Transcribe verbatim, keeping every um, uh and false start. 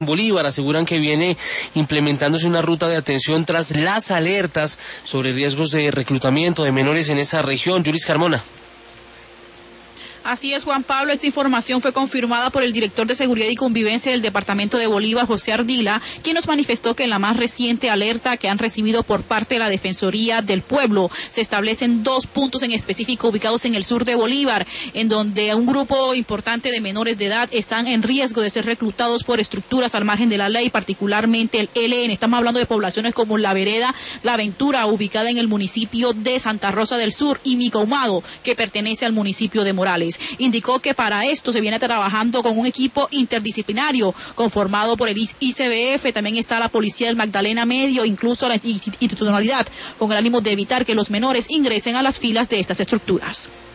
Bolívar aseguran que viene implementándose una ruta de atención tras las alertas sobre riesgos de reclutamiento de menores en esa región. Yuris Carmona. Así es, Juan Pablo, esta información fue confirmada por el director de Seguridad y Convivencia del Departamento de Bolívar, José Ardila, quien nos manifestó que en la más reciente alerta que han recibido por parte de la Defensoría del Pueblo se establecen dos puntos en específico ubicados en el sur de Bolívar, en donde un grupo importante de menores de edad están en riesgo de ser reclutados por estructuras al margen de la ley, particularmente el E L N. Estamos hablando de poblaciones como La Vereda, La Ventura, ubicada en el municipio de Santa Rosa del Sur, y Micahumado, que pertenece al municipio de Morales. Indicó que para esto se viene trabajando con un equipo interdisciplinario conformado por el I C B F, también está la Policía del Magdalena Medio, incluso la institucionalidad, con el ánimo de evitar que los menores ingresen a las filas de estas estructuras.